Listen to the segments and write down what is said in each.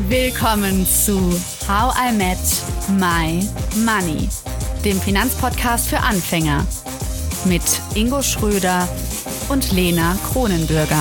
Willkommen zu How I Met My Money, dem Finanzpodcast für Anfänger mit Ingo Schröder und Lena Kronenbürger.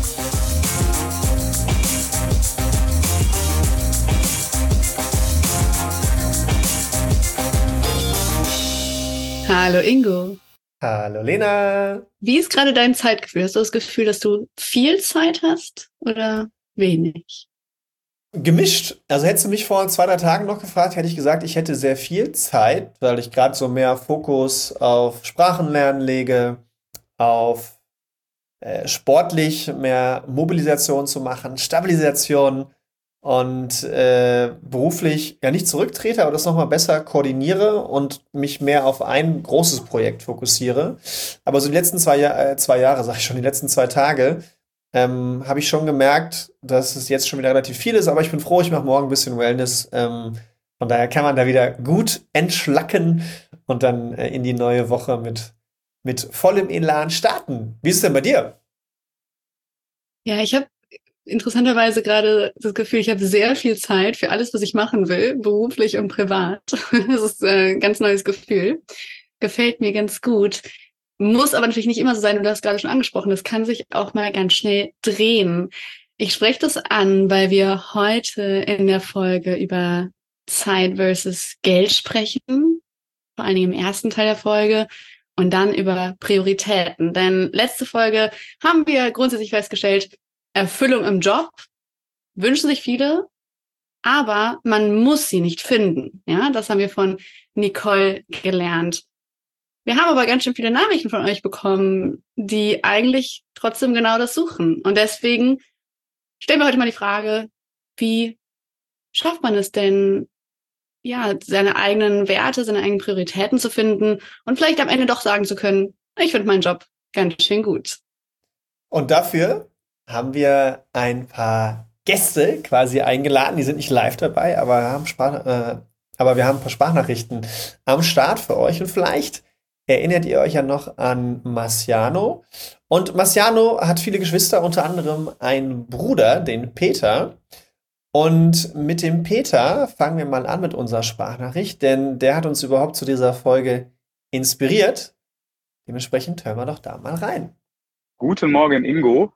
Hallo Ingo. Hallo Lena. Wie ist gerade dein Zeitgefühl? Hast du das Gefühl, dass du viel Zeit hast oder wenig? Gemischt. Also hättest du mich vor 2, 3 Tagen noch gefragt, hätte ich gesagt, ich hätte sehr viel Zeit, weil ich gerade so mehr Fokus auf Sprachenlernen lege, auf sportlich mehr Mobilisation zu machen, Stabilisation und beruflich ja nicht zurücktrete, aber das nochmal besser koordiniere und mich mehr auf ein großes Projekt fokussiere. Aber so die letzten 2 Jahre, sag ich schon, die letzten 2 Tage, habe ich schon gemerkt, dass es jetzt schon wieder relativ viel ist, aber ich bin froh, ich mache morgen ein bisschen Wellness. Von daher kann man da wieder gut entschlacken und dann in die neue Woche mit vollem Elan starten. Wie ist es denn bei dir? Ja, ich habe interessanterweise gerade das Gefühl, ich habe sehr viel Zeit für alles, was ich machen will, beruflich und privat. Das ist ein ganz neues Gefühl. Gefällt mir ganz gut. Muss aber natürlich nicht immer so sein, und du hast gerade schon angesprochen, das kann sich auch mal ganz schnell drehen. Ich spreche das an, weil wir heute in der Folge über Zeit versus Geld sprechen, vor allen Dingen im ersten Teil der Folge, und dann über Prioritäten. Denn letzte Folge haben wir grundsätzlich festgestellt, Erfüllung im Job wünschen sich viele, aber man muss sie nicht finden. Ja, das haben wir von Nicole gelernt. Wir haben aber ganz schön viele Nachrichten von euch bekommen, die eigentlich trotzdem genau das suchen. Und deswegen stellen wir heute mal die Frage, wie schafft man es denn, ja, seine eigenen Werte, seine eigenen Prioritäten zu finden und vielleicht am Ende doch sagen zu können, ich finde meinen Job ganz schön gut. Und dafür haben wir ein paar Gäste quasi eingeladen. Die sind nicht live dabei, aber wir haben ein paar Sprachnachrichten am Start für euch. Und vielleicht erinnert ihr euch ja noch an Marciano. Und Marciano hat viele Geschwister, unter anderem einen Bruder, den Peter. Und mit dem Peter fangen wir mal an mit unserer Sprachnachricht, denn der hat uns überhaupt zu dieser Folge inspiriert. Dementsprechend hören wir doch da mal rein. Guten Morgen, Ingo.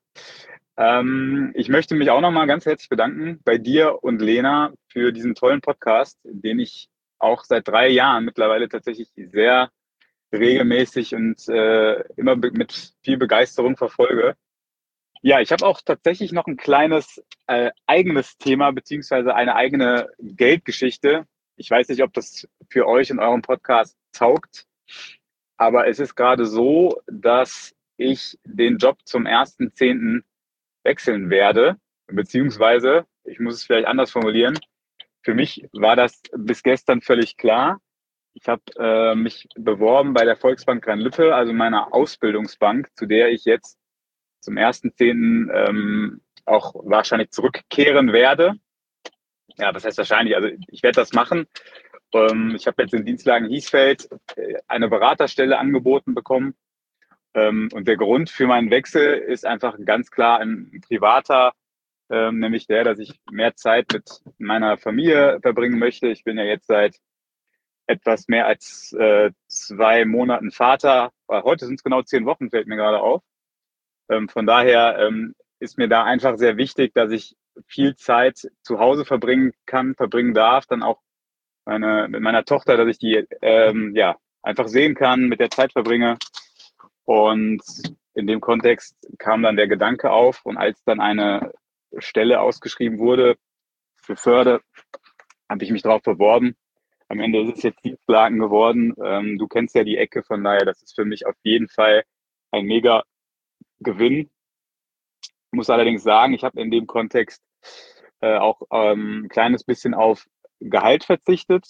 Ich möchte mich auch nochmal ganz herzlich bedanken bei dir und Lena für diesen tollen Podcast, den ich auch seit 3 Jahren mittlerweile tatsächlich sehr regelmäßig und immer mit viel Begeisterung verfolge. Ja, ich habe auch tatsächlich noch ein kleines eigenes Thema beziehungsweise eine eigene Geldgeschichte. Ich weiß nicht, ob das für euch in eurem Podcast taugt, aber es ist gerade so, dass ich den Job zum 1.10. wechseln werde, beziehungsweise, ich muss es vielleicht anders formulieren, für mich war das bis gestern völlig klar. Ich habe mich beworben bei der Volksbank Rhein-Lippe, also meiner Ausbildungsbank, zu der ich jetzt zum 1.10. Auch wahrscheinlich zurückkehren werde. Ja, was heißt wahrscheinlich? Also ich werde das machen. Ich habe jetzt in Dienstlagen Hiesfeld eine Beraterstelle angeboten bekommen. Und der Grund für meinen Wechsel ist einfach ganz klar ein privater, nämlich der, dass ich mehr Zeit mit meiner Familie verbringen möchte. Ich bin ja jetzt seit etwas mehr als 2 Monaten Vater. Heute sind es genau 10 Wochen, fällt mir gerade auf. Von daher ist mir da einfach sehr wichtig, dass ich viel Zeit zu Hause verbringen darf, dann auch mit meiner Tochter, dass ich die einfach sehen kann, mit der Zeit verbringe. Und in dem Kontext kam dann der Gedanke auf, und als dann eine Stelle ausgeschrieben wurde für Förde, habe ich mich darauf beworben. Am Ende ist es jetzt Dienstlagen geworden. Du kennst ja die Ecke, von daher, das ist für mich auf jeden Fall ein mega Gewinn. Ich muss allerdings sagen, ich habe in dem Kontext auch ein kleines bisschen auf Gehalt verzichtet,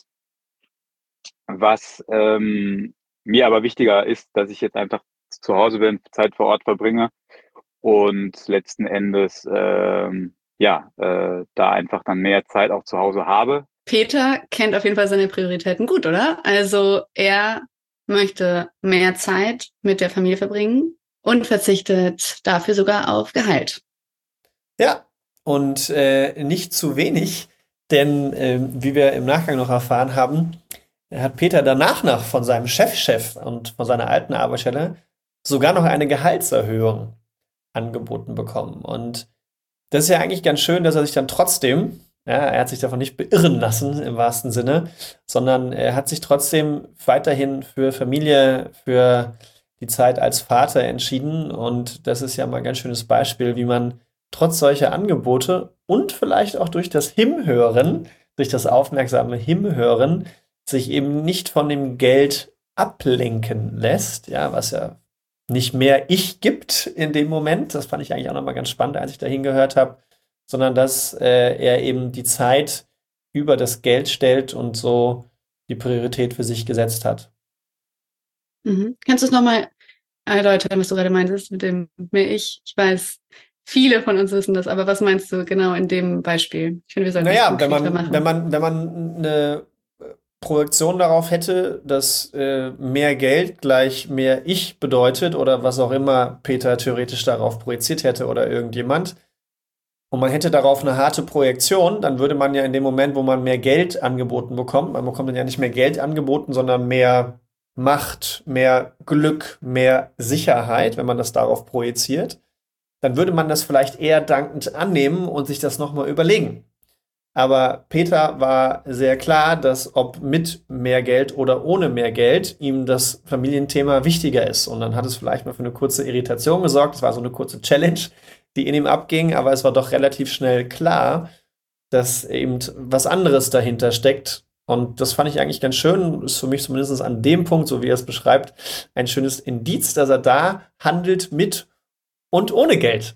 was mir aber wichtiger ist, dass ich jetzt einfach zu Hause bin, Zeit vor Ort verbringe und letzten Endes da einfach dann mehr Zeit auch zu Hause habe. Peter kennt auf jeden Fall seine Prioritäten gut, oder? Also er möchte mehr Zeit mit der Familie verbringen und verzichtet dafür sogar auf Gehalt. Ja, und nicht zu wenig, denn wie wir im Nachgang noch erfahren haben, hat Peter danach noch von seinem Chefchef und von seiner alten Arbeitsstelle sogar noch eine Gehaltserhöhung angeboten bekommen. Und das ist ja eigentlich ganz schön, dass er sich dann trotzdem, ja, er hat sich davon nicht beirren lassen im wahrsten Sinne, sondern er hat sich trotzdem weiterhin für Familie, für die Zeit als Vater entschieden. Und das ist ja mal ein ganz schönes Beispiel, wie man trotz solcher Angebote und vielleicht auch durch das Hinhören, durch das aufmerksame Hinhören, sich eben nicht von dem Geld ablenken lässt, ja, was ja nicht mehr ich gibt in dem Moment. Das fand ich eigentlich auch nochmal ganz spannend, als ich da hingehört habe, sondern dass er eben die Zeit über das Geld stellt und so die Priorität für sich gesetzt hat. Kannst du es nochmal erläutern, was du gerade meintest mit dem mehr Ich? Ich weiß, viele von uns wissen das, aber was meinst du genau in dem Beispiel? Ich finde, wir sollten das konkreter machen. Wenn man eine Projektion darauf hätte, dass mehr Geld gleich mehr Ich bedeutet oder was auch immer Peter theoretisch darauf projiziert hätte oder irgendjemand, und man hätte darauf eine harte Projektion, dann würde man ja in dem Moment, wo man mehr Geld angeboten bekommt, man bekommt dann ja nicht mehr Geld angeboten, sondern mehr Macht, mehr Glück, mehr Sicherheit, wenn man das darauf projiziert, dann würde man das vielleicht eher dankend annehmen und sich das nochmal überlegen. Aber Peter war sehr klar, dass ob mit mehr Geld oder ohne mehr Geld ihm das Familienthema wichtiger ist. Und dann hat es vielleicht mal für eine kurze Irritation gesorgt. Es war so eine kurze Challenge, die in ihm abging, aber es war doch relativ schnell klar, dass eben was anderes dahinter steckt. Und das fand ich eigentlich ganz schön. Ist für mich zumindest an dem Punkt, so wie er es beschreibt, ein schönes Indiz, dass er da handelt mit und ohne Geld.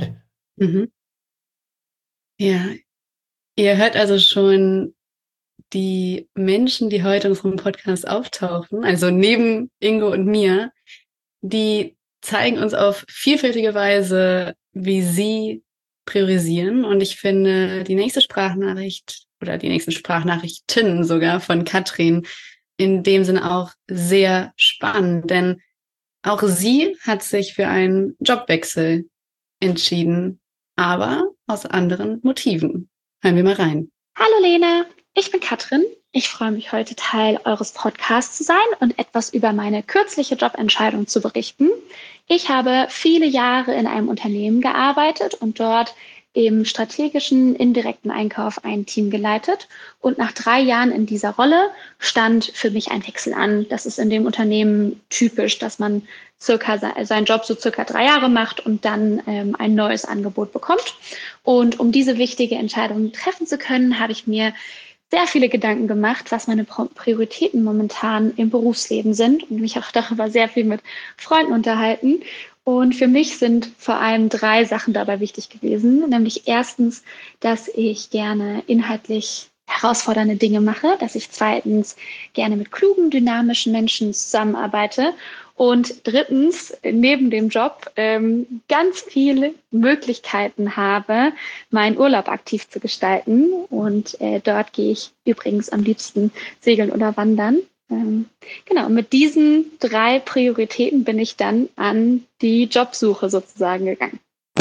Ja, ihr hört also schon die Menschen, die heute in unserem Podcast auftauchen, also neben Ingo und mir, die zeigen uns auf vielfältige Weise, wie sie priorisieren. Und ich finde, die nächste Sprachnachricht oder die nächsten Sprachnachrichten sogar von Katrin in dem Sinne auch sehr spannend, denn auch sie hat sich für einen Jobwechsel entschieden, aber aus anderen Motiven. Hören wir mal rein. Hallo Lena, ich bin Katrin. Ich freue mich heute Teil eures Podcasts zu sein und etwas über meine kürzliche Jobentscheidung zu berichten. Ich habe viele Jahre in einem Unternehmen gearbeitet und dort im strategischen indirekten Einkauf ein Team geleitet. Und nach 3 Jahren in dieser Rolle stand für mich ein Wechsel an. Das ist in dem Unternehmen typisch, dass man seinen Job so circa 3 Jahre macht und dann ein neues Angebot bekommt. Und um diese wichtige Entscheidung treffen zu können, habe ich mir sehr viele Gedanken gemacht, was meine Prioritäten momentan im Berufsleben sind und mich auch darüber sehr viel mit Freunden unterhalten. Und für mich sind vor allem 3 Sachen dabei wichtig gewesen, nämlich erstens, dass ich gerne inhaltlich herausfordernde Dinge mache, dass ich zweitens gerne mit klugen, dynamischen Menschen zusammenarbeite und drittens neben dem Job ganz viele Möglichkeiten habe, meinen Urlaub aktiv zu gestalten. Und dort gehe ich übrigens am liebsten segeln oder wandern. Genau, mit diesen 3 Prioritäten bin ich dann an die Jobsuche sozusagen gegangen.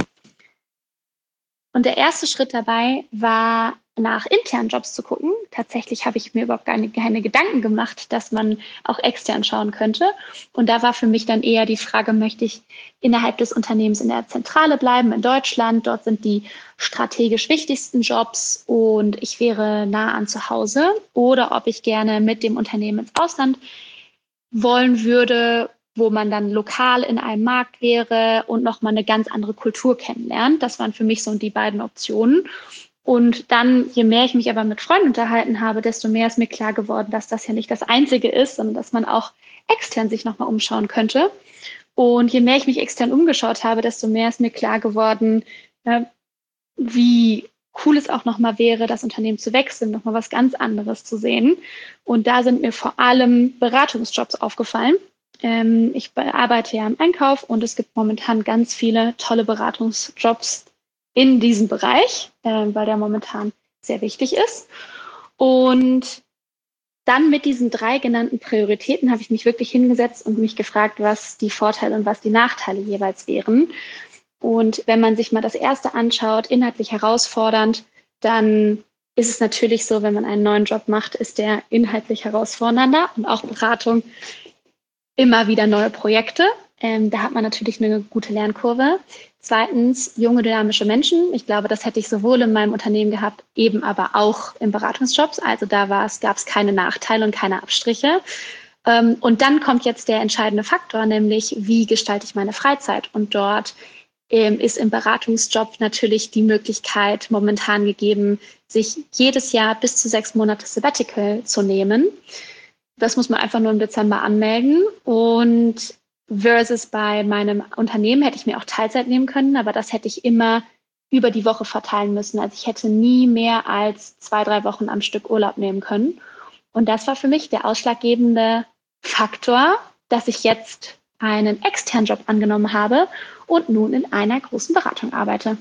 Und der erste Schritt dabei war, nach internen Jobs zu gucken. Tatsächlich habe ich mir überhaupt keine Gedanken gemacht, dass man auch extern schauen könnte. Und da war für mich dann eher die Frage, möchte ich innerhalb des Unternehmens in der Zentrale bleiben, in Deutschland? Dort sind die strategisch wichtigsten Jobs und ich wäre nah an zu Hause. Oder ob ich gerne mit dem Unternehmen ins Ausland wollen würde, wo man dann lokal in einem Markt wäre und nochmal eine ganz andere Kultur kennenlernt. Das waren für mich so die beiden Optionen. Und dann, je mehr ich mich aber mit Freunden unterhalten habe, desto mehr ist mir klar geworden, dass das ja nicht das Einzige ist, sondern dass man auch extern sich nochmal umschauen könnte. Und je mehr ich mich extern umgeschaut habe, desto mehr ist mir klar geworden, wie cool es auch nochmal wäre, das Unternehmen zu wechseln, nochmal was ganz anderes zu sehen. Und da sind mir vor allem Beratungsjobs aufgefallen. Ich arbeite ja im Einkauf und es gibt momentan ganz viele tolle Beratungsjobs in diesem Bereich, weil der momentan sehr wichtig ist. Und dann mit diesen 3 genannten Prioritäten habe ich mich wirklich hingesetzt und mich gefragt, was die Vorteile und was die Nachteile jeweils wären. Und wenn man sich mal das erste anschaut, inhaltlich herausfordernd, dann ist es natürlich so, wenn man einen neuen Job macht, ist der inhaltlich herausfordernder und auch Beratung immer wieder neue Projekte. Da hat man natürlich eine gute Lernkurve. Zweitens, junge, dynamische Menschen. Ich glaube, das hätte ich sowohl in meinem Unternehmen gehabt, eben aber auch in Beratungsjobs. Also da gab es keine Nachteile und keine Abstriche. Und dann kommt jetzt der entscheidende Faktor, nämlich wie gestalte ich meine Freizeit? Und dort ist im Beratungsjob natürlich die Möglichkeit momentan gegeben, sich jedes Jahr bis zu 6 Monate Sabbatical zu nehmen. Das muss man einfach nur im Dezember anmelden. Und versus bei meinem Unternehmen hätte ich mir auch Teilzeit nehmen können, aber das hätte ich immer über die Woche verteilen müssen. Also ich hätte nie mehr als 2-3 Wochen am Stück Urlaub nehmen können. Und das war für mich der ausschlaggebende Faktor, dass ich jetzt einen externen Job angenommen habe und nun in einer großen Beratung arbeite.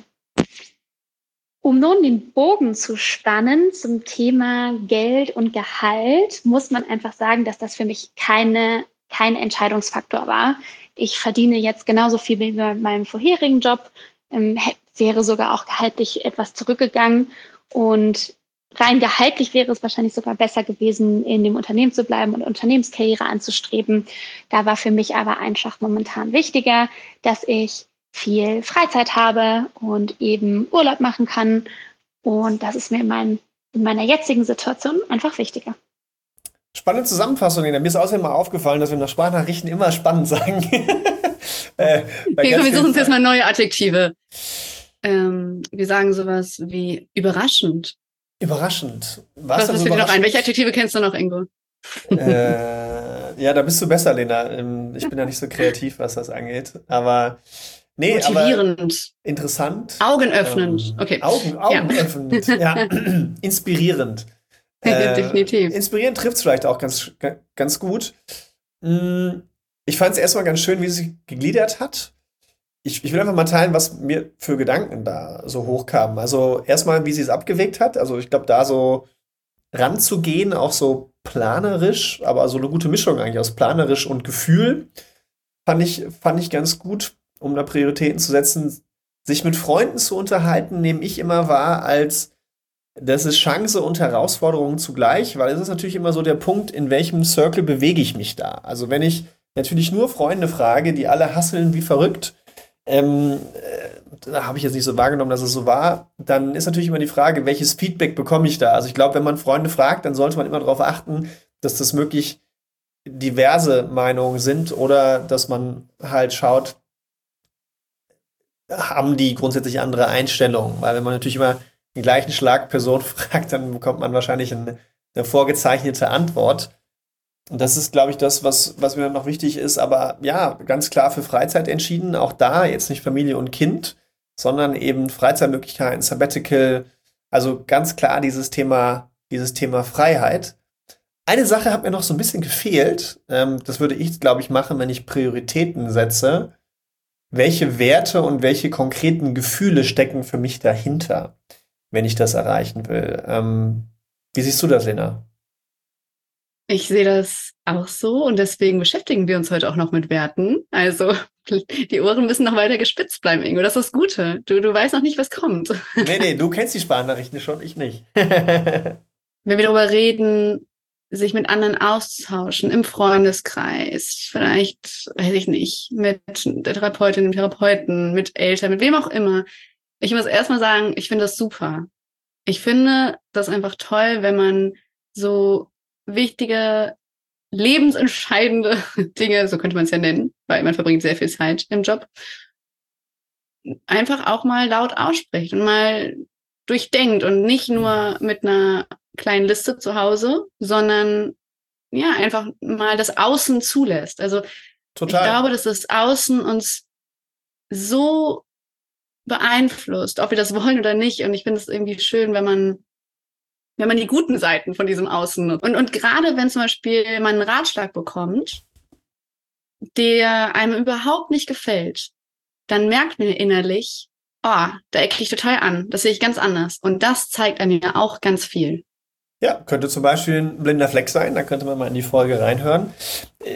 Um nun den Bogen zu spannen zum Thema Geld und Gehalt, muss man einfach sagen, dass das für mich kein Entscheidungsfaktor war. Ich verdiene jetzt genauso viel wie bei meinem vorherigen Job, wäre sogar auch gehaltlich etwas zurückgegangen und rein gehaltlich wäre es wahrscheinlich sogar besser gewesen, in dem Unternehmen zu bleiben und Unternehmenskarriere anzustreben. Da war für mich aber einfach momentan wichtiger, dass ich viel Freizeit habe und eben Urlaub machen kann. Und das ist mir in meiner jetzigen Situation einfach wichtiger. Spannende Zusammenfassung, Lena. Mir ist außerdem mal aufgefallen, dass wir nach Sprachnachrichten immer spannend sagen. Wir suchen uns jetzt mal neue Adjektive. Wir sagen sowas wie überraschend. Überraschend. Was fällt dir noch ein? Welche Adjektive kennst du noch, Ingo? Ja, da bist du besser, Lena. Ich bin ja nicht so kreativ, was das angeht. Aber nee, motivierend. Aber interessant. Augenöffnend. Okay. Augenöffnend. Ja. Inspirierend. Definitiv. Inspirierend trifft es vielleicht auch ganz gut. Ich fand es erstmal ganz schön, wie sie gegliedert hat. Ich will einfach mal teilen, was mir für Gedanken da so hochkamen. Also erstmal, wie sie es abgewegt hat. Also ich glaube, da so ranzugehen, auch so planerisch, aber so eine gute Mischung eigentlich aus planerisch und Gefühl, fand ich ganz gut, um da Prioritäten zu setzen. Sich mit Freunden zu unterhalten, nehme ich immer wahr, als das ist Chance und Herausforderung zugleich, weil es ist natürlich immer so der Punkt, in welchem Circle bewege ich mich da. Also wenn ich natürlich nur Freunde frage, die alle hasseln wie verrückt, da habe ich jetzt nicht so wahrgenommen, dass es so war, dann ist natürlich immer die Frage, welches Feedback bekomme ich da? Also ich glaube, wenn man Freunde fragt, dann sollte man immer darauf achten, dass das möglich diverse Meinungen sind oder dass man halt schaut, haben die grundsätzlich andere Einstellungen? Weil wenn man natürlich immer den gleichen Schlag Person fragt, dann bekommt man wahrscheinlich eine vorgezeichnete Antwort. Und das ist, glaube ich, das, was mir noch wichtig ist. Aber ja, ganz klar für Freizeit entschieden. Auch da jetzt nicht Familie und Kind, sondern eben Freizeitmöglichkeiten, Sabbatical. Also ganz klar dieses Thema Freiheit. Eine Sache hat mir noch so ein bisschen gefehlt. Das würde ich, glaube ich, machen, wenn ich Prioritäten setze. Welche Werte und welche konkreten Gefühle stecken für mich dahinter, wenn ich das erreichen will? Wie siehst du das, Lena? Ich sehe das auch so und deswegen beschäftigen wir uns heute auch noch mit Werten. Also die Ohren müssen noch weiter gespitzt bleiben, Ingo. Das ist das Gute. Du weißt noch nicht, was kommt. Nee, du kennst die Sprachnachrichten schon, ich nicht. Wenn wir darüber reden, sich mit anderen auszutauschen, im Freundeskreis, vielleicht, weiß ich nicht, mit der Therapeutin, dem Therapeuten, mit Eltern, mit wem auch immer. Ich muss erstmal sagen, ich finde das super. Ich finde das einfach toll, wenn man so wichtige, lebensentscheidende Dinge, so könnte man es ja nennen, weil man verbringt sehr viel Zeit im Job, einfach auch mal laut ausspricht und mal durchdenkt und nicht nur mit einer kleinen Liste zu Hause, sondern ja, einfach mal das Außen zulässt. Also total. Ich glaube, dass das Außen uns so beeinflusst, ob wir das wollen oder nicht. Und ich finde es irgendwie schön, wenn man die guten Seiten von diesem Außen nutzt. Und gerade wenn zum Beispiel man einen Ratschlag bekommt, der einem überhaupt nicht gefällt, dann merkt man innerlich, da ecke ich total an. Das sehe ich ganz anders. Und das zeigt einem ja auch ganz viel. Ja, könnte zum Beispiel ein blinder Fleck sein. Da könnte man mal in die Folge reinhören.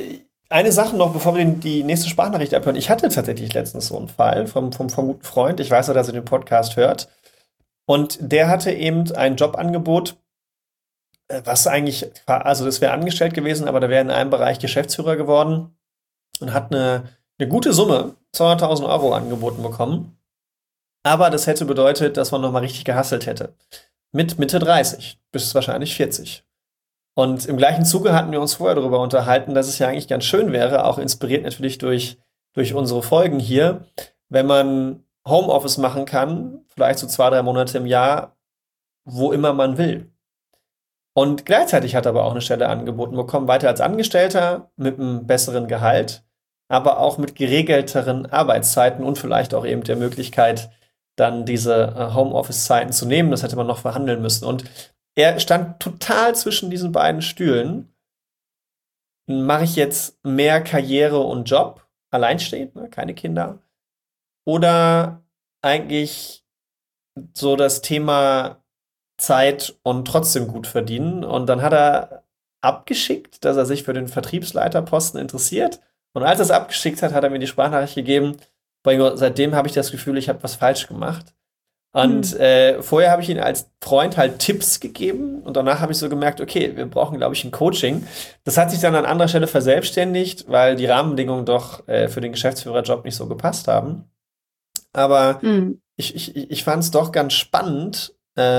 Eine Sache noch, bevor wir die nächste Sprachnachricht abhören. Ich hatte tatsächlich letztens so einen Fall vom guten Freund. Ich weiß ja, dass er den Podcast hört. Und der hatte eben ein Jobangebot, was eigentlich, also das wäre angestellt gewesen, aber der wäre in einem Bereich Geschäftsführer geworden und hat eine gute Summe, 200.000 Euro angeboten bekommen. Aber das hätte bedeutet, dass man nochmal richtig gehustelt hätte. Mit Mitte 30 bis wahrscheinlich 40. Und im gleichen Zuge hatten wir uns vorher darüber unterhalten, dass es ja eigentlich ganz schön wäre, auch inspiriert natürlich durch unsere Folgen hier, wenn man Homeoffice machen kann, vielleicht so 2-3 Monate im Jahr, wo immer man will. Und gleichzeitig hat er aber auch eine Stelle angeboten bekommen, weiter als Angestellter, mit einem besseren Gehalt, aber auch mit geregelteren Arbeitszeiten und vielleicht auch eben der Möglichkeit, dann diese Homeoffice-Zeiten zu nehmen. Das hätte man noch verhandeln müssen. Und er stand total zwischen diesen beiden Stühlen. Mache ich jetzt mehr Karriere und Job, alleinstehend, ne, keine Kinder? Oder eigentlich so das Thema Zeit und trotzdem gut verdienen? Und dann hat er abgeschickt, dass er sich für den Vertriebsleiterposten interessiert. Und als er es abgeschickt hat, hat er mir die Sprachnachricht gegeben, seitdem habe ich das Gefühl, ich habe was falsch gemacht. Und vorher habe ich ihm als Freund halt Tipps gegeben und danach habe ich so gemerkt, okay, wir brauchen, glaube ich, ein Coaching. Das hat sich dann an anderer Stelle verselbstständigt, weil die Rahmenbedingungen doch für den Geschäftsführerjob nicht so gepasst haben. Aber ich fand es doch ganz spannend,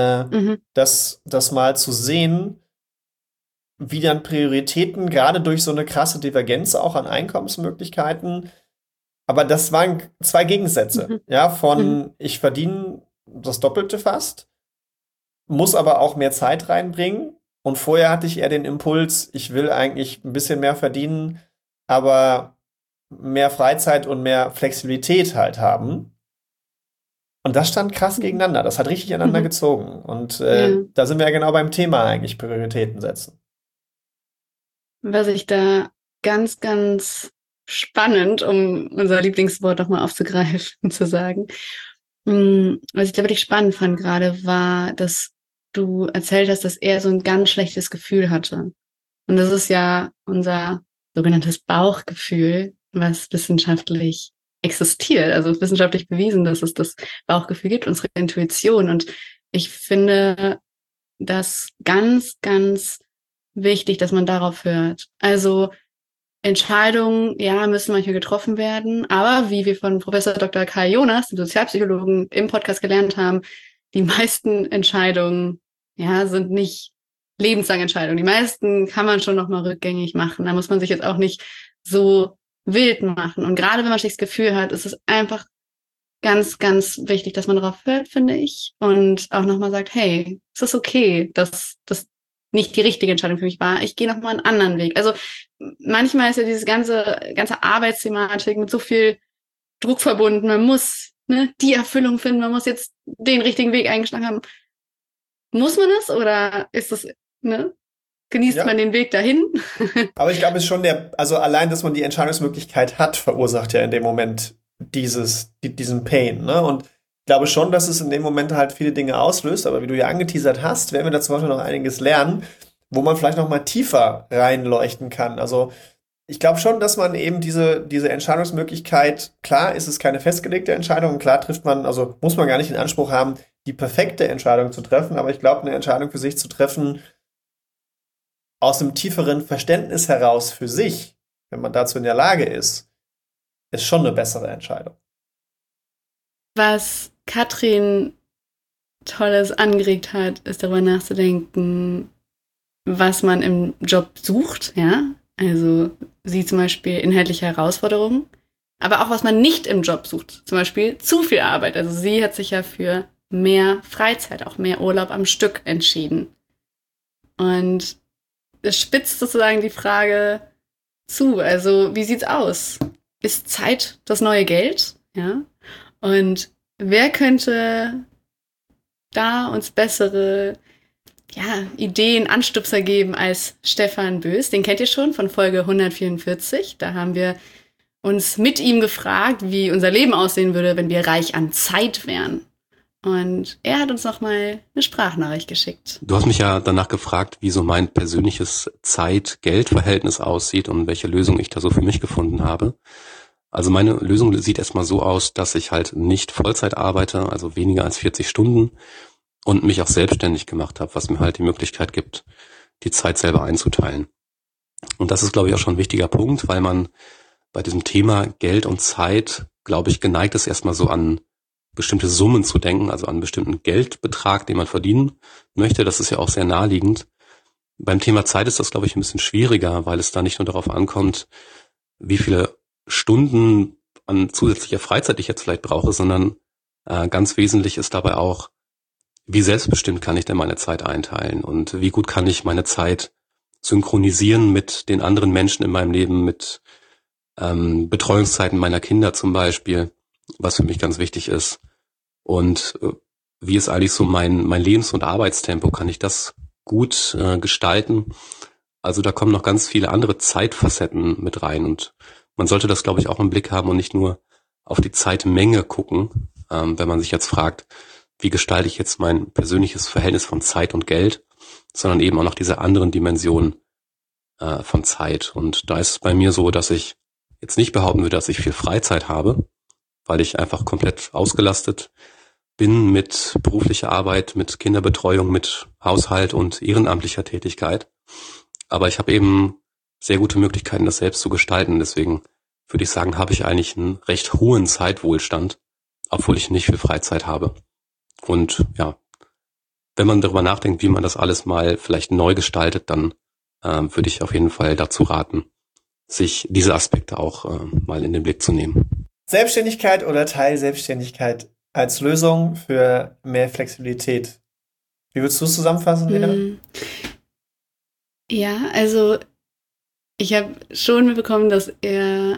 das mal zu sehen, wie dann Prioritäten, gerade durch so eine krasse Divergenz auch an Einkommensmöglichkeiten, aber das waren zwei Gegensätze, ja, von ich verdiene das Doppelte fast, muss aber auch mehr Zeit reinbringen. Und vorher hatte ich eher den Impuls, ich will eigentlich ein bisschen mehr verdienen, aber mehr Freizeit und mehr Flexibilität halt haben. Und das stand krass gegeneinander. Das hat richtig aneinander gezogen. Und da sind wir ja genau beim Thema eigentlich, Prioritäten setzen. Was ich da ganz, ganz spannend, um unser Lieblingswort nochmal aufzugreifen, zu sagen. Was ich da wirklich spannend fand gerade, war, dass du erzählt hast, dass er so ein ganz schlechtes Gefühl hatte. Und das ist ja unser sogenanntes Bauchgefühl, was wissenschaftlich existiert. Also wissenschaftlich bewiesen, dass es das Bauchgefühl gibt, unsere Intuition. Und ich finde das ganz, ganz wichtig, dass man darauf hört. Also Entscheidungen, ja, müssen manchmal getroffen werden, aber wie wir von Professor Dr. Kai Jonas, dem Sozialpsychologen, im Podcast gelernt haben, die meisten Entscheidungen, ja, sind nicht lebenslange Entscheidungen. Die meisten kann man schon noch mal rückgängig machen. Da muss man sich jetzt auch nicht so wild machen. Und gerade wenn man sich das Gefühl hat, ist es einfach ganz, ganz wichtig, dass man darauf hört, finde ich, und auch noch mal sagt, hey, es ist okay, dass das nicht die richtige Entscheidung für mich war. Ich gehe noch mal einen anderen Weg. Also manchmal ist ja dieses ganze Arbeitsthematik mit so viel Druck verbunden. Man muss die Erfüllung finden. Man muss jetzt den richtigen Weg eingeschlagen haben. Muss man das oder ist das, genießt man den Weg dahin? Aber ich glaube, es ist schon also allein, dass man die Entscheidungsmöglichkeit hat, verursacht ja in dem Moment diesen Pain, ne? Und ich glaube schon, dass es in dem Moment halt viele Dinge auslöst, aber wie du ja angeteasert hast, werden wir da zum Beispiel noch einiges lernen, wo man vielleicht noch mal tiefer reinleuchten kann. Also ich glaube schon, dass man eben diese Entscheidungsmöglichkeit, klar ist es keine festgelegte Entscheidung, klar trifft man, also muss man gar nicht den Anspruch haben, die perfekte Entscheidung zu treffen, aber ich glaube, eine Entscheidung für sich zu treffen, aus einem tieferen Verständnis heraus für sich, wenn man dazu in der Lage ist schon eine bessere Entscheidung. Was Katrin Tolles angeregt hat, ist darüber nachzudenken, was man im Job sucht, ja. Also sie zum Beispiel inhaltliche Herausforderungen, aber auch was man nicht im Job sucht, zum Beispiel zu viel Arbeit. Also sie hat sich ja für mehr Freizeit, auch mehr Urlaub am Stück entschieden. Und es spitzt sozusagen die Frage zu, also wie sieht's aus? Ist Zeit das neue Geld? Ja. Und wer könnte da uns bessere Ideen, Anstupser geben als Stefan Bös? Den kennt ihr schon von Folge 144. Da haben wir uns mit ihm gefragt, wie unser Leben aussehen würde, wenn wir reich an Zeit wären. Und er hat uns nochmal eine Sprachnachricht geschickt. Du hast mich ja danach gefragt, wie so mein persönliches Zeit-Geld-Verhältnis aussieht und welche Lösung ich da so für mich gefunden habe. Also meine Lösung sieht erstmal so aus, dass ich halt nicht Vollzeit arbeite, also weniger als 40 Stunden und mich auch selbstständig gemacht habe, was mir halt die Möglichkeit gibt, die Zeit selber einzuteilen. Und das ist, glaube ich, auch schon ein wichtiger Punkt, weil man bei diesem Thema Geld und Zeit, glaube ich, geneigt ist, erstmal so an bestimmte Summen zu denken, also an einen bestimmten Geldbetrag, den man verdienen möchte. Das ist ja auch sehr naheliegend. Beim Thema Zeit ist das, glaube ich, ein bisschen schwieriger, weil es da nicht nur darauf ankommt, wie viele Stunden an zusätzlicher Freizeit ich jetzt vielleicht brauche, sondern ganz wesentlich ist dabei auch, wie selbstbestimmt kann ich denn meine Zeit einteilen und wie gut kann ich meine Zeit synchronisieren mit den anderen Menschen in meinem Leben, mit Betreuungszeiten meiner Kinder zum Beispiel, was für mich ganz wichtig ist. Und wie ist eigentlich so mein Lebens- und Arbeitstempo? Kann ich das gut gestalten? Also da kommen noch ganz viele andere Zeitfacetten mit rein und man sollte das, glaube ich, auch im Blick haben und nicht nur auf die Zeitmenge gucken, wenn man sich jetzt fragt, wie gestalte ich jetzt mein persönliches Verhältnis von Zeit und Geld, sondern eben auch noch diese anderen Dimensionen von Zeit. Und da ist es bei mir so, dass ich jetzt nicht behaupten würde, dass ich viel Freizeit habe, weil ich einfach komplett ausgelastet bin mit beruflicher Arbeit, mit Kinderbetreuung, mit Haushalt und ehrenamtlicher Tätigkeit. Aber ich habe eben sehr gute Möglichkeiten, das selbst zu gestalten. Deswegen würde ich sagen, habe ich eigentlich einen recht hohen Zeitwohlstand, obwohl ich nicht viel Freizeit habe. Und ja, wenn man darüber nachdenkt, wie man das alles mal vielleicht neu gestaltet, dann würde ich auf jeden Fall dazu raten, sich diese Aspekte auch mal in den Blick zu nehmen. Selbstständigkeit oder Teilselbstständigkeit als Lösung für mehr Flexibilität. Wie würdest du es zusammenfassen, Lena? Ja, also ich habe schon mitbekommen, dass er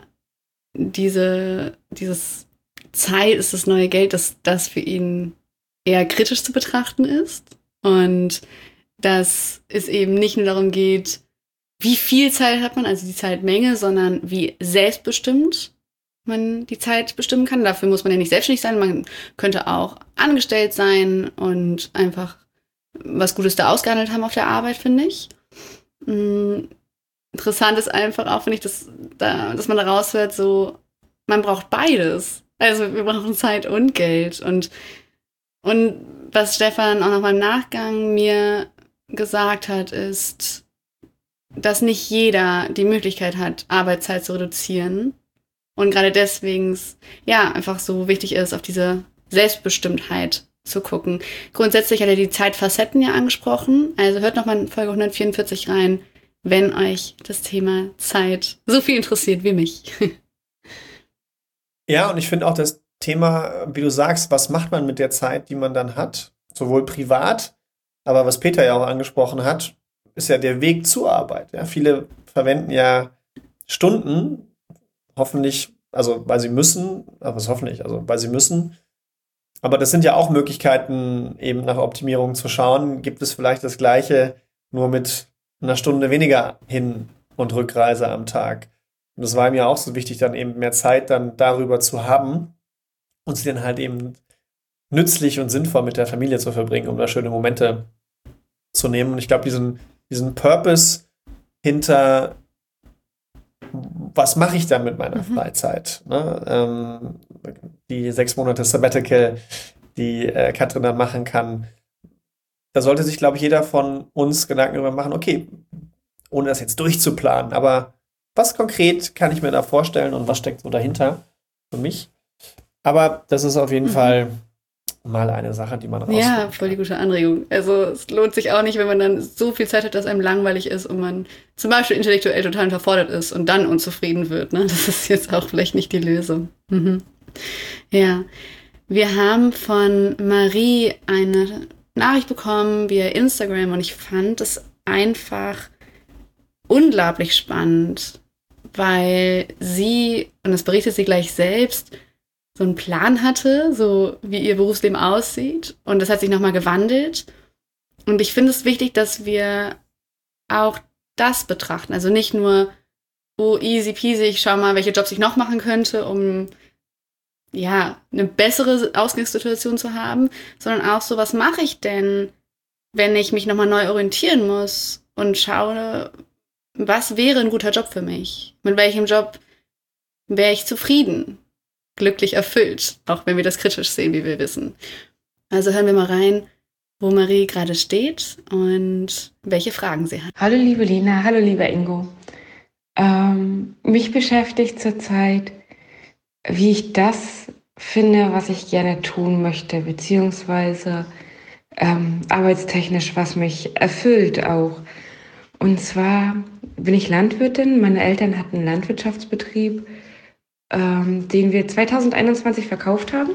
dieses Zeit ist das neue Geld, dass das für ihn eher kritisch zu betrachten ist und dass es eben nicht nur darum geht, wie viel Zeit hat man, also die Zeitmenge, sondern wie selbstbestimmt man die Zeit bestimmen kann. Dafür muss man ja nicht selbstständig sein, man könnte auch angestellt sein und einfach was Gutes da ausgehandelt haben auf der Arbeit, finde ich. Interessant ist einfach auch, finde ich, dass man da raushört, so, man braucht beides. Also wir brauchen Zeit und Geld. Und was Stefan auch noch mal im Nachgang mir gesagt hat, ist, dass nicht jeder die Möglichkeit hat, Arbeitszeit zu reduzieren. Und gerade deswegen ja einfach so wichtig ist, auf diese Selbstbestimmtheit zu gucken. Grundsätzlich hat er die Zeitfacetten ja angesprochen. Also hört nochmal in Folge 144 rein, wenn euch das Thema Zeit so viel interessiert wie mich. Ja, und ich finde auch das Thema, wie du sagst, was macht man mit der Zeit, die man dann hat, sowohl privat, aber was Peter ja auch angesprochen hat, ist ja der Weg zur Arbeit. Ja, viele verwenden ja Stunden, hoffentlich, also weil sie müssen, aber was hoffentlich, also weil sie müssen. Aber das sind ja auch Möglichkeiten, eben nach Optimierung zu schauen. Gibt es vielleicht das Gleiche, nur mit einer Stunde weniger Hin- und Rückreise am Tag? Und das war mir auch so wichtig, dann eben mehr Zeit dann darüber zu haben und sie dann halt eben nützlich und sinnvoll mit der Familie zu verbringen, um da schöne Momente zu nehmen. Und ich glaube, diesen Purpose hinter, was mache ich dann mit meiner Freizeit? Ne? Die 6 Monate Sabbatical, die Katrin dann machen kann. Da sollte sich, glaube ich, jeder von uns Gedanken darüber machen, okay, ohne das jetzt durchzuplanen, aber was konkret kann ich mir da vorstellen und was steckt so dahinter für mich? Aber das ist auf jeden Fall mal eine Sache, die man rausfindet. Ja, voll die gute Anregung. Also es lohnt sich auch nicht, wenn man dann so viel Zeit hat, dass einem langweilig ist und man zum Beispiel intellektuell total überfordert ist und dann unzufrieden wird. Ne? Das ist jetzt auch vielleicht nicht die Lösung. Ja, wir haben von Marie eine Nachricht bekommen via Instagram und ich fand es einfach unglaublich spannend, weil sie, und das berichtet sie gleich selbst, so einen Plan hatte, so wie ihr Berufsleben aussieht. Und das hat sich nochmal gewandelt. Und ich finde es wichtig, dass wir auch das betrachten. Also nicht nur, oh, easy peasy, ich schau mal, welche Jobs ich noch machen könnte, um eine bessere Ausgangssituation zu haben, sondern auch so, was mache ich denn, wenn ich mich nochmal neu orientieren muss und schaue, was wäre ein guter Job für mich? Mit welchem Job wäre ich zufrieden, glücklich erfüllt, auch wenn wir das kritisch sehen, wie wir wissen. Also hören wir mal rein, wo Marie gerade steht und welche Fragen sie hat. Hallo liebe Lena, hallo lieber Ingo. Mich beschäftigt zurzeit, wie ich das finde, was ich gerne tun möchte, beziehungsweise arbeitstechnisch, was mich erfüllt auch. Und zwar bin ich Landwirtin. Meine Eltern hatten einen Landwirtschaftsbetrieb, den wir 2021 verkauft haben.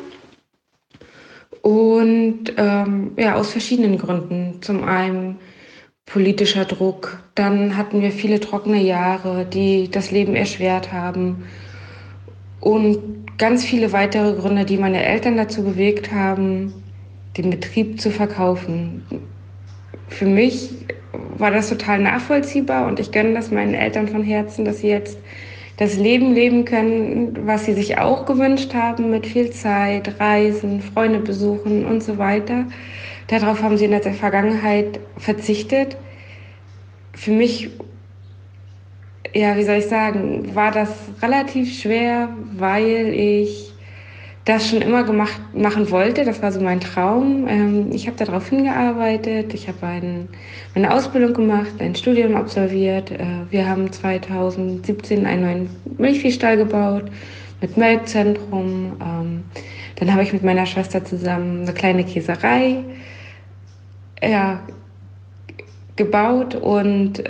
Und aus verschiedenen Gründen. Zum einen politischer Druck, dann hatten wir viele trockene Jahre, die das Leben erschwert haben. Und ganz viele weitere Gründe, die meine Eltern dazu bewegt haben, den Betrieb zu verkaufen. Für mich war das total nachvollziehbar und ich gönne das meinen Eltern von Herzen, dass sie jetzt das Leben leben können, was sie sich auch gewünscht haben, mit viel Zeit, Reisen, Freunde besuchen und so weiter. Darauf haben sie in der Vergangenheit verzichtet. Für mich, war das relativ schwer, weil ich das schon immer machen wollte. Das war so mein Traum. Ich habe darauf hingearbeitet. Ich habe meine Ausbildung gemacht, ein Studium absolviert. Wir haben 2017 einen neuen Milchviehstall gebaut mit Melkzentrum. Dann habe ich mit meiner Schwester zusammen eine kleine Käserei gebaut und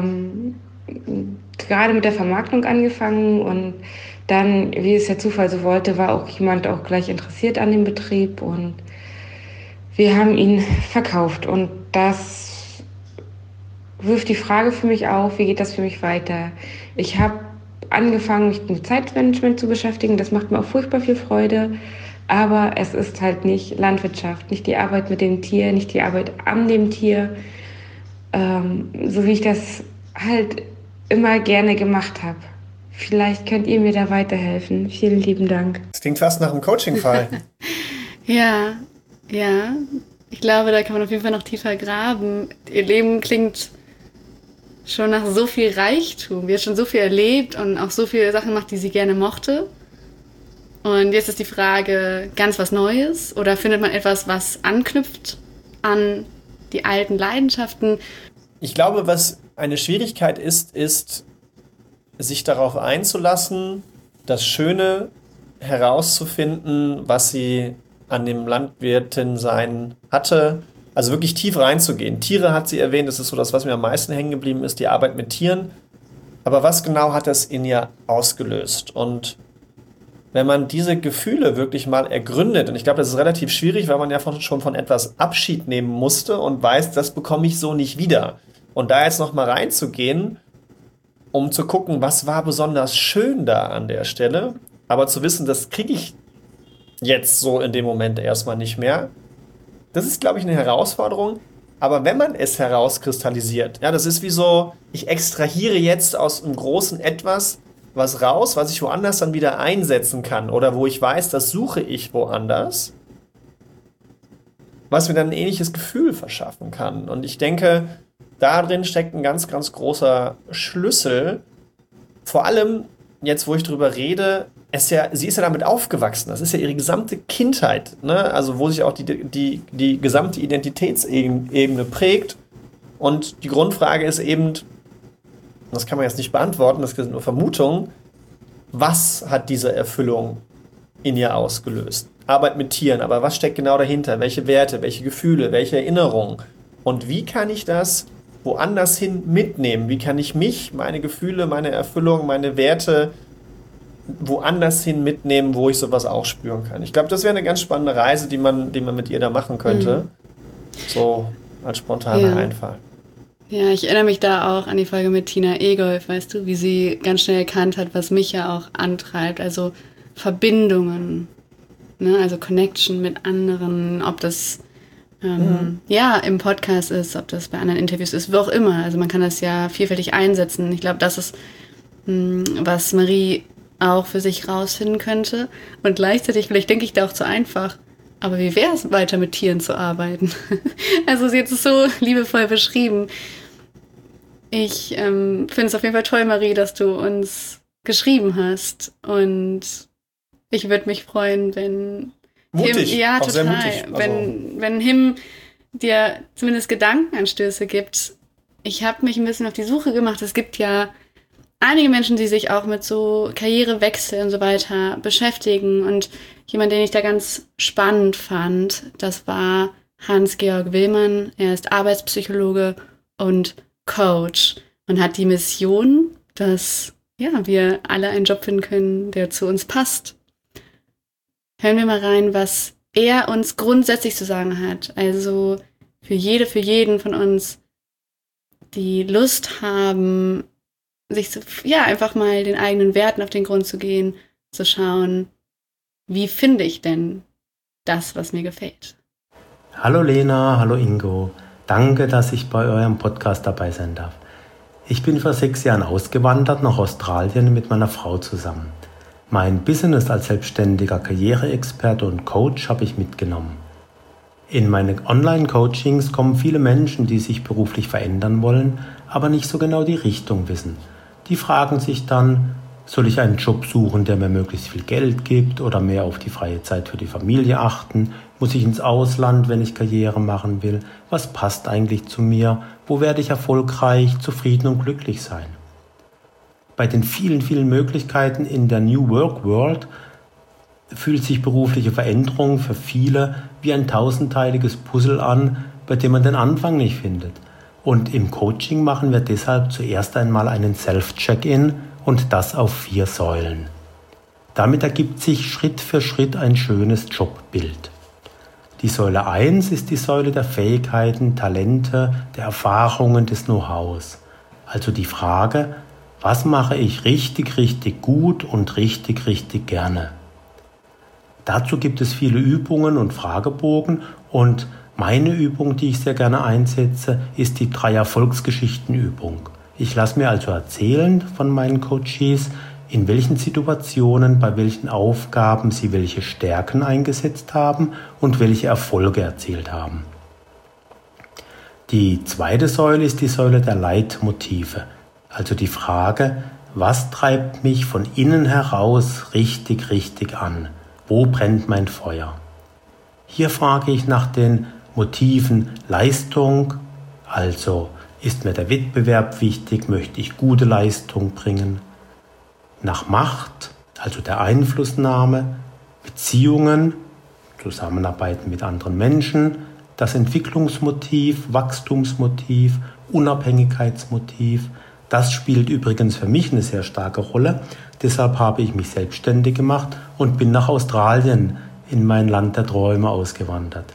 gerade mit der Vermarktung angefangen. Und dann, wie es der Zufall so wollte, war auch jemand auch gleich interessiert an dem Betrieb und wir haben ihn verkauft. Und das wirft die Frage für mich auf, wie geht das für mich weiter? Ich habe angefangen, mich mit Zeitmanagement zu beschäftigen. Das macht mir auch furchtbar viel Freude. Aber es ist halt nicht Landwirtschaft, nicht die Arbeit mit dem Tier, nicht die Arbeit an dem Tier, so wie ich das halt immer gerne gemacht habe. Vielleicht könnt ihr mir da weiterhelfen. Vielen lieben Dank. Das klingt fast nach einem Coaching-Fall. Ja. Ich glaube, da kann man auf jeden Fall noch tiefer graben. Ihr Leben klingt schon nach so viel Reichtum. Sie hat schon so viel erlebt und auch so viele Sachen gemacht, die sie gerne mochte. Und jetzt ist die Frage, ganz was Neues? Oder findet man etwas, was anknüpft an die alten Leidenschaften? Ich glaube, was eine Schwierigkeit ist, sich darauf einzulassen, das Schöne herauszufinden, was sie an dem Landwirtin-Sein hatte. Also wirklich tief reinzugehen. Tiere hat sie erwähnt, das ist so das, was mir am meisten hängen geblieben ist, die Arbeit mit Tieren. Aber was genau hat das in ihr ausgelöst? Und wenn man diese Gefühle wirklich mal ergründet, und ich glaube, das ist relativ schwierig, weil man ja schon von etwas Abschied nehmen musste und weiß, das bekomme ich so nicht wieder. Und da jetzt nochmal reinzugehen, um zu gucken, was war besonders schön da an der Stelle, aber zu wissen, das kriege ich jetzt so in dem Moment erstmal nicht mehr. Das ist, glaube ich, eine Herausforderung. Aber wenn man es herauskristallisiert, das ist wie so, ich extrahiere jetzt aus einem großen Etwas was raus, was ich woanders dann wieder einsetzen kann oder wo ich weiß, das suche ich woanders, was mir dann ein ähnliches Gefühl verschaffen kann. Und ich denke, darin steckt ein ganz, ganz großer Schlüssel. Vor allem, jetzt wo ich drüber rede, sie ist ja damit aufgewachsen. Das ist ja ihre gesamte Kindheit, ne? Also wo sich auch die gesamte Identitätsebene prägt. Und die Grundfrage ist eben, das kann man jetzt nicht beantworten, das sind nur Vermutungen, was hat diese Erfüllung in ihr ausgelöst? Arbeit mit Tieren, aber was steckt genau dahinter? Welche Werte, welche Gefühle, welche Erinnerungen? Und wie kann ich das woanders hin mitnehmen? Wie kann ich mich, meine Gefühle, meine Erfüllung, meine Werte woanders hin mitnehmen, wo ich sowas auch spüren kann? Ich glaube, das wäre eine ganz spannende Reise, die man mit ihr da machen könnte. So als spontaner Einfall. Ja, ich erinnere mich da auch an die Folge mit Tina Egolf, weißt du, wie sie ganz schnell erkannt hat, was mich ja auch antreibt, also Verbindungen, ne? Also Connection mit anderen, ob das im Podcast ist, ob das bei anderen Interviews ist, wie auch immer. Also man kann das ja vielfältig einsetzen. Ich glaube, das ist, was Marie auch für sich rausfinden könnte. Und gleichzeitig, vielleicht denke ich da auch zu einfach, aber wie wäre es, weiter mit Tieren zu arbeiten? Also sie hat es so liebevoll beschrieben. Ich finde es auf jeden Fall toll, Marie, dass du uns geschrieben hast. Und ich würde mich freuen, wenn mutig, Him, ja, auch total, sehr mutig. wenn Him dir zumindest Gedankenanstöße gibt. Ich habe mich ein bisschen auf die Suche gemacht. Es gibt ja einige Menschen, die sich auch mit so Karrierewechsel und so weiter beschäftigen. Und jemand, den ich da ganz spannend fand, das war Hans-Georg Willmann. Er ist Arbeitspsychologe und Coach und hat die Mission, dass wir alle einen Job finden können, der zu uns passt. Hören wir mal rein, was er uns grundsätzlich zu sagen hat. Also für jeden von uns, die Lust haben, sich einfach mal den eigenen Werten auf den Grund zu gehen, zu schauen, wie finde ich denn das, was mir gefällt. Hallo Lena, hallo Ingo. Danke, dass ich bei eurem Podcast dabei sein darf. Ich bin vor 6 Jahren ausgewandert nach Australien mit meiner Frau zusammen. Mein Business als selbstständiger Karriereexperte und Coach habe ich mitgenommen. In meine Online-Coachings kommen viele Menschen, die sich beruflich verändern wollen, aber nicht so genau die Richtung wissen. Die fragen sich dann, soll ich einen Job suchen, der mir möglichst viel Geld gibt oder mehr auf die freie Zeit für die Familie achten? Muss ich ins Ausland, wenn ich Karriere machen will? Was passt eigentlich zu mir? Wo werde ich erfolgreich, zufrieden und glücklich sein? Bei den vielen, vielen Möglichkeiten in der New Work World fühlt sich berufliche Veränderung für viele wie ein tausendteiliges Puzzle an, bei dem man den Anfang nicht findet. Und im Coaching machen wir deshalb zuerst einmal einen Self-Check-In und das auf 4 Säulen. Damit ergibt sich Schritt für Schritt ein schönes Jobbild. Die Säule 1 ist die Säule der Fähigkeiten, Talente, der Erfahrungen, des Know-hows. Also die Frage, was mache ich richtig, richtig gut und richtig, richtig gerne? Dazu gibt es viele Übungen und Fragebogen und meine Übung, die ich sehr gerne einsetze, ist die 3-Erfolgsgeschichten-Übung. Ich lasse mir also erzählen von meinen Coaches, in welchen Situationen, bei welchen Aufgaben sie welche Stärken eingesetzt haben und welche Erfolge erzielt haben. Die zweite Säule ist die Säule der Leitmotive, also die Frage, was treibt mich von innen heraus richtig, richtig an? Wo brennt mein Feuer? Hier frage ich nach den Motiven Leistung, also ist mir der Wettbewerb wichtig, möchte ich gute Leistung bringen? Nach Macht, also der Einflussnahme, Beziehungen, Zusammenarbeiten mit anderen Menschen, das Entwicklungsmotiv, Wachstumsmotiv, Unabhängigkeitsmotiv. Das spielt übrigens für mich eine sehr starke Rolle. Deshalb habe ich mich selbstständig gemacht und bin nach Australien in mein Land der Träume ausgewandert.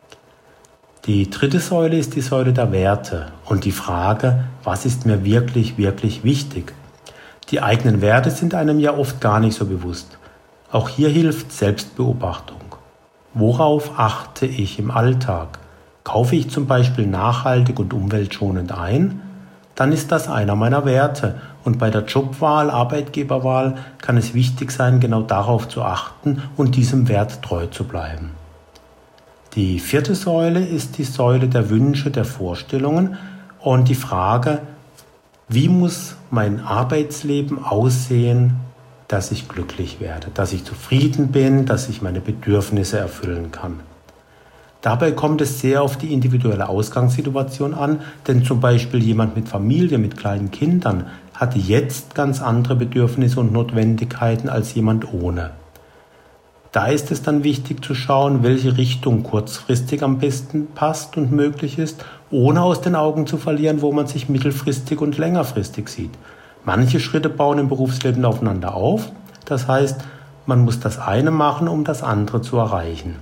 Die dritte Säule ist die Säule der Werte und die Frage, was ist mir wirklich, wirklich wichtig? Die eigenen Werte sind einem ja oft gar nicht so bewusst. Auch hier hilft Selbstbeobachtung. Worauf achte ich im Alltag? Kaufe ich zum Beispiel nachhaltig und umweltschonend ein? Dann ist das einer meiner Werte. Und bei der Jobwahl, Arbeitgeberwahl kann es wichtig sein, genau darauf zu achten und diesem Wert treu zu bleiben. Die vierte Säule ist die Säule der Wünsche, der Vorstellungen und die Frage, wie muss mein Arbeitsleben aussehen, dass ich glücklich werde, dass ich zufrieden bin, dass ich meine Bedürfnisse erfüllen kann. Dabei kommt es sehr auf die individuelle Ausgangssituation an, denn zum Beispiel jemand mit Familie, mit kleinen Kindern hat jetzt ganz andere Bedürfnisse und Notwendigkeiten als jemand ohne. Da ist es dann wichtig zu schauen, welche Richtung kurzfristig am besten passt und möglich ist, ohne aus den Augen zu verlieren, wo man sich mittelfristig und längerfristig sieht. Manche Schritte bauen im Berufsleben aufeinander auf, das heißt, man muss das eine machen, um das andere zu erreichen.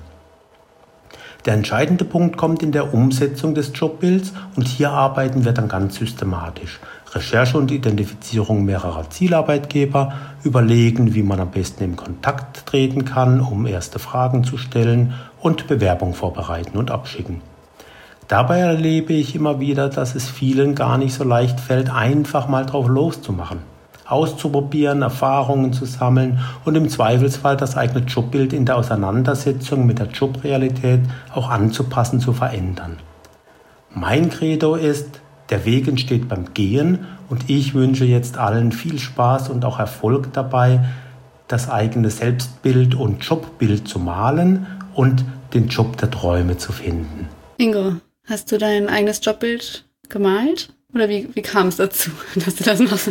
Der entscheidende Punkt kommt in der Umsetzung des Jobbilds und hier arbeiten wir dann ganz systematisch. Recherche und Identifizierung mehrerer Zielarbeitgeber, überlegen, wie man am besten in Kontakt treten kann, um erste Fragen zu stellen und Bewerbung vorbereiten und abschicken. Dabei erlebe ich immer wieder, dass es vielen gar nicht so leicht fällt, einfach mal drauf loszumachen. auszuprobieren, Erfahrungen zu sammeln und im Zweifelsfall das eigene Jobbild in der Auseinandersetzung mit der Jobrealität auch anzupassen, zu verändern. Mein Credo ist, der Weg entsteht beim Gehen und ich wünsche jetzt allen viel Spaß und auch Erfolg dabei, das eigene Selbstbild und Jobbild zu malen und den Job der Träume zu finden. Ingo, hast du dein eigenes Jobbild gemalt? Oder wie kam es dazu, dass du das machst?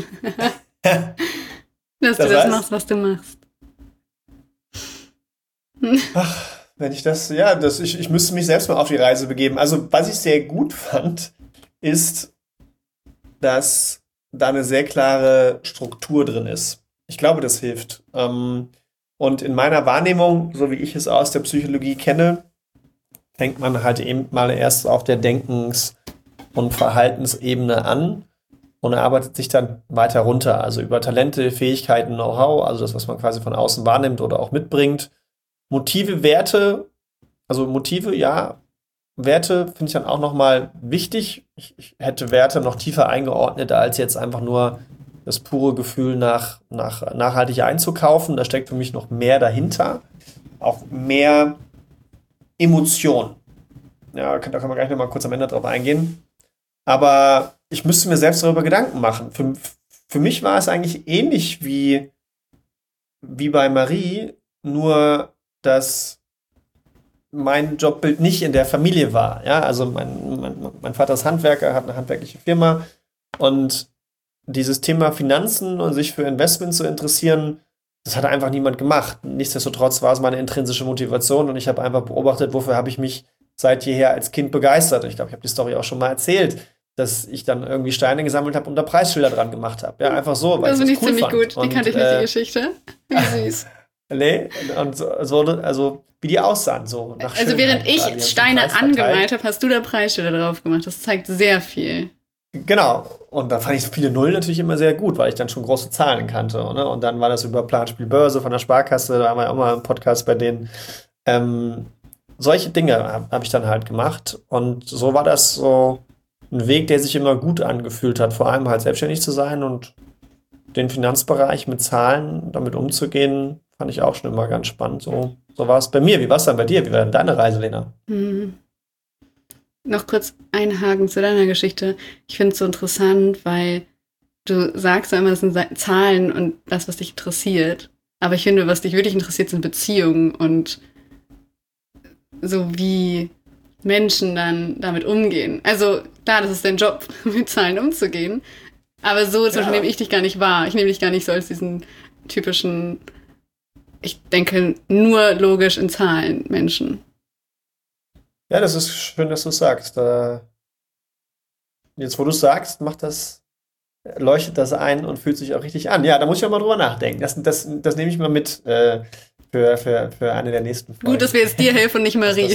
Machst, was du machst. Ach, wenn ich das, ich müsste mich selbst mal auf die Reise begeben. Also, was ich sehr gut fand, ist, dass da eine sehr klare Struktur drin ist. Ich glaube, das hilft. Und in meiner Wahrnehmung, so wie ich es aus der Psychologie kenne, fängt man halt eben mal erst auf der Denkens- und Verhaltensebene an und arbeitet sich dann weiter runter. Also über Talente, Fähigkeiten, Know-how, also das, was man quasi von außen wahrnimmt oder auch mitbringt. Motive, Werte, Werte finde ich dann auch nochmal wichtig. Ich hätte Werte noch tiefer eingeordnet, als jetzt einfach nur das pure Gefühl nach nachhaltig einzukaufen. Da steckt für mich noch mehr dahinter. Auch mehr Emotion. Ja, da können wir gleich nochmal kurz am Ende drauf eingehen. Aber ich müsste mir selbst darüber Gedanken machen. Für mich war es eigentlich ähnlich wie bei Marie, nur dass mein Jobbild nicht in der Familie war. Ja, also mein Vater ist Handwerker, hat eine handwerkliche Firma und dieses Thema Finanzen und sich für Investment zu interessieren, das hat einfach niemand gemacht. Nichtsdestotrotz war es meine intrinsische Motivation und ich habe einfach beobachtet, wofür habe ich mich seit jeher als Kind begeistert. Ich glaube, ich habe die Story auch schon mal erzählt, dass ich dann irgendwie Steine gesammelt habe und da Preisschilder dran gemacht habe. Ja, einfach so, weil das ich finde das cool ziemlich fand. gut. Die kannte ich nicht, die Geschichte. Wie süß. Nee, und so, also wie die aussahen. So nach also während ich quasi. Steine angemalt habe, hast du da Preisschilder drauf gemacht. Das zeigt sehr viel. Genau. Und da fand ich viele Nullen natürlich immer sehr gut, weil ich dann schon große Zahlen kannte. Ne? Und dann war das über Planspiel Börse von der Sparkasse, da haben wir auch mal einen Podcast bei denen. Solche Dinge habe ich dann halt gemacht. Und so war das so ein Weg, der sich immer gut angefühlt hat, vor allem halt selbstständig zu sein und den Finanzbereich mit Zahlen damit umzugehen, fand ich auch schon immer ganz spannend. So war es bei mir. Wie war es dann bei dir? Wie war denn deine Reise, Lena? Noch kurz einhaken zu deiner Geschichte. Ich finde es so interessant, weil du sagst ja immer, das sind Zahlen und das, was dich interessiert. Aber ich finde, was dich wirklich interessiert, sind Beziehungen und so wie Menschen dann damit umgehen. Also klar, das ist dein Job, mit Zahlen umzugehen. Aber so zum Beispiel nehme ich dich gar nicht wahr. Ich nehme dich gar nicht so als diesen typischen, ich denke nur logisch in Zahlen Menschen. Ja, das ist schön, dass du es sagst. Jetzt, wo du es sagst, leuchtet das ein und fühlt sich auch richtig an. Ja, da muss ich auch mal drüber nachdenken. Das nehme ich mal mit für eine der nächsten Folgen. Gut, dass wir jetzt dir helfen und nicht Marie.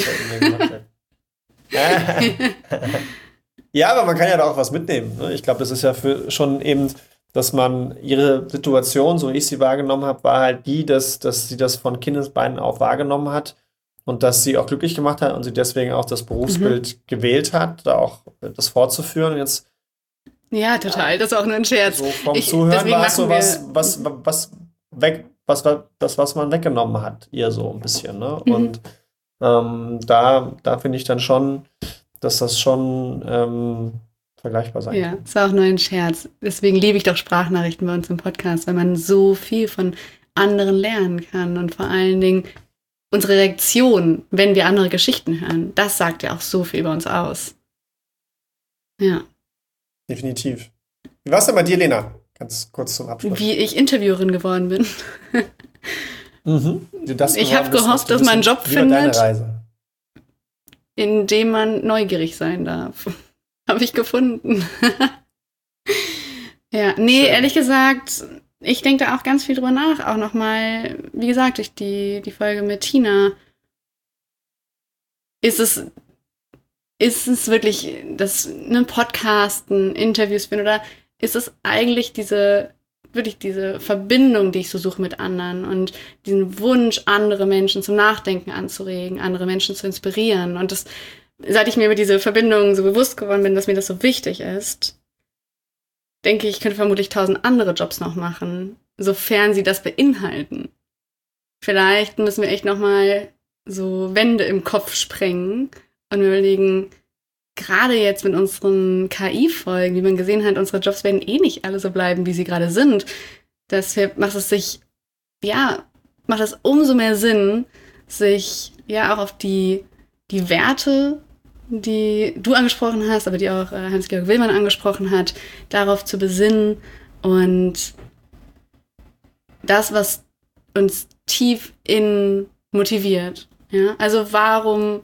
Ja, aber man kann ja da auch was mitnehmen. Ne? Ich glaube, das ist ja schon eben, dass man ihre Situation, so wie ich sie wahrgenommen habe, war halt die, dass sie das von Kindesbeinen auf wahrgenommen hat und dass sie auch glücklich gemacht hat und sie deswegen auch das Berufsbild gewählt hat, da auch das fortzuführen. Und jetzt, ja, total. Das ist auch nur ein Scherz. So vom Zuhören war es so was man weggenommen hat, ihr so ein bisschen. Ne? Und da finde ich dann schon, dass das schon vergleichbar sein kann. Ja, ist auch nur ein Scherz. Deswegen liebe ich doch Sprachnachrichten bei uns im Podcast, weil man so viel von anderen lernen kann und vor allen Dingen unsere Reaktion, wenn wir andere Geschichten hören, das sagt ja auch so viel über uns aus. Ja. Definitiv. Wie war es denn bei dir, Lena? Ganz kurz zum Abschluss. Wie ich Interviewerin geworden bin. Ich habe gehofft, dass man einen Job findet, in dem man neugierig sein darf. Habe ich gefunden. Ja, nee, schön. Ehrlich gesagt, ich denke da auch ganz viel drüber nach. Auch nochmal, wie gesagt, durch die Folge mit Tina. Ist es wirklich Podcasten, Interviews finden oder ist es eigentlich diese Verbindung, die ich so suche mit anderen und diesen Wunsch, andere Menschen zum Nachdenken anzuregen, andere Menschen zu inspirieren. Und seit ich mir über diese Verbindung so bewusst geworden bin, dass mir das so wichtig ist, denke ich, könnte vermutlich 1000 andere Jobs noch machen, sofern sie das beinhalten. Vielleicht müssen wir echt nochmal so Wände im Kopf sprengen und überlegen, gerade jetzt mit unseren KI-Folgen, wie man gesehen hat, unsere Jobs werden eh nicht alle so bleiben, wie sie gerade sind. Deshalb macht es umso mehr Sinn, sich ja auch auf die Werte, die du angesprochen hast, aber die auch Hans-Georg Willmann angesprochen hat, darauf zu besinnen und das, was uns tief innen motiviert. Ja? Also warum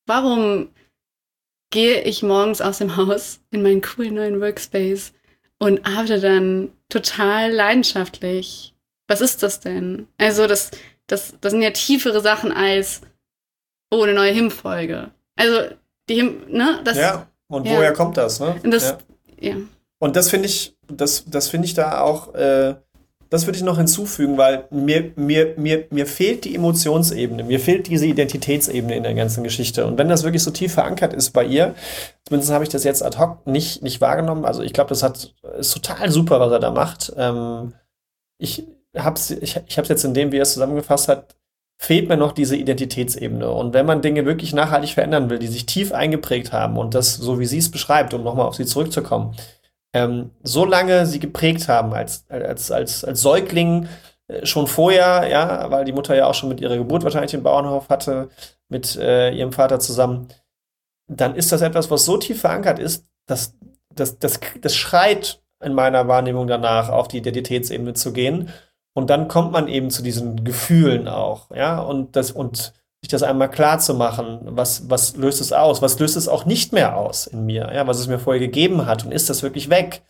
gehe ich morgens aus dem Haus in meinen coolen neuen Workspace und arbeite dann total leidenschaftlich? Was ist das denn? Also das sind ja tiefere Sachen als eine neue Hymnfolge. Also die woher kommt das, ne? Und das finde ich da auch, das würde ich noch hinzufügen, weil mir fehlt die Emotionsebene, mir fehlt diese Identitätsebene in der ganzen Geschichte. Und wenn das wirklich so tief verankert ist bei ihr, zumindest habe ich das jetzt ad hoc nicht wahrgenommen, also ich glaube, ist total super, was er da macht. Ich hab's jetzt in dem, wie er es zusammengefasst hat, fehlt mir noch diese Identitätsebene. Und wenn man Dinge wirklich nachhaltig verändern will, die sich tief eingeprägt haben und das, so wie sie es beschreibt, um nochmal auf sie zurückzukommen, so lange sie geprägt haben als Säugling, schon vorher, ja, weil die Mutter ja auch schon mit ihrer Geburt wahrscheinlich den Bauernhof hatte, mit ihrem Vater zusammen, dann ist das etwas, was so tief verankert ist, dass das schreit in meiner Wahrnehmung danach, auf die Identitätsebene zu gehen. Und dann kommt man eben zu diesen Gefühlen auch, ja, und sich das einmal klar zu machen, was löst es aus, was löst es auch nicht mehr aus in mir, ja, was es mir vorher gegeben hat und ist das wirklich weg?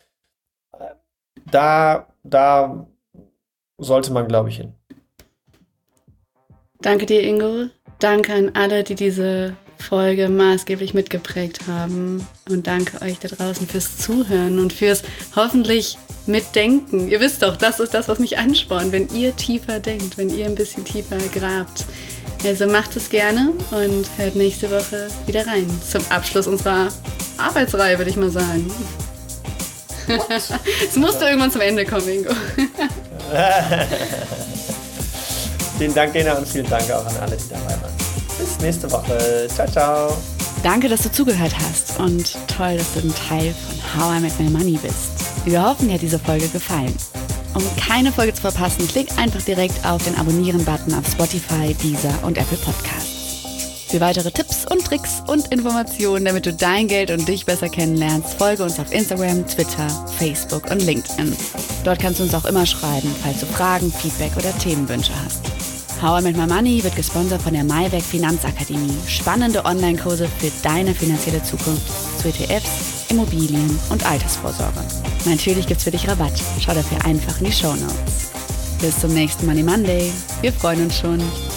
Da sollte man, glaube ich, hin. Danke dir, Ingo. Danke an alle, die diese Folge maßgeblich mitgeprägt haben. Und danke euch da draußen fürs Zuhören und fürs hoffentlich Mitdenken. Ihr wisst doch, das ist das, was mich anspornt, wenn ihr tiefer denkt, wenn ihr ein bisschen tiefer grabt. Also macht es gerne und hört nächste Woche wieder rein. Zum Abschluss unserer Arbeitsreihe, würde ich mal sagen. Es musste irgendwann zum Ende kommen, Ingo. Vielen Dank, Lena, und vielen Dank auch an alle, die dabei waren. Bis nächste Woche. Ciao, ciao. Danke, dass du zugehört hast und toll, dass du ein Teil von How I Met My Money bist. Wir hoffen, dir hat diese Folge gefallen. Um keine Folge zu verpassen, klick einfach direkt auf den Abonnieren-Button auf Spotify, Deezer und Apple Podcasts. Für weitere Tipps und Tricks und Informationen, damit du dein Geld und dich besser kennenlernst, folge uns auf Instagram, Twitter, Facebook und LinkedIn. Dort kannst du uns auch immer schreiben, falls du Fragen, Feedback oder Themenwünsche hast. How I Met My Money wird gesponsert von der Maiweg Finanzakademie. Spannende Online-Kurse für deine finanzielle Zukunft zu ETFs, Immobilien und Altersvorsorge. Natürlich gibt's für dich Rabatt. Schau dafür einfach in die Shownotes. Bis zum nächsten Money Monday. Wir freuen uns schon.